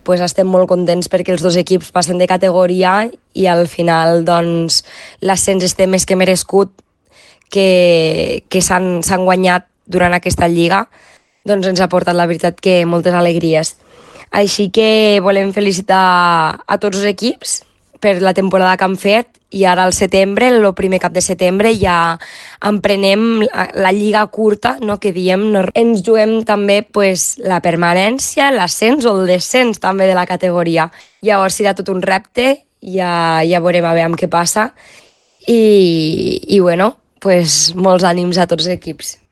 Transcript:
pues, estem molt contents perquè els dos equips passen de categoria i al final doncs, l'ascens este més que merescut que s'han guanyat durant aquesta lliga, doncs ens ha portat, la veritat, que moltes alegries. Així que volem felicitar a tots els equips per la temporada que han fet i ara al setembre, el primer cap de setembre, ja emprenem la lliga curta, no, que diem. Ens juguem també pues, la permanència, l'ascens o el descens també de la categoria. Llavors serà tot un repte, ja veurem a veure què passa i bueno, pues, molts ànims a tots els equips.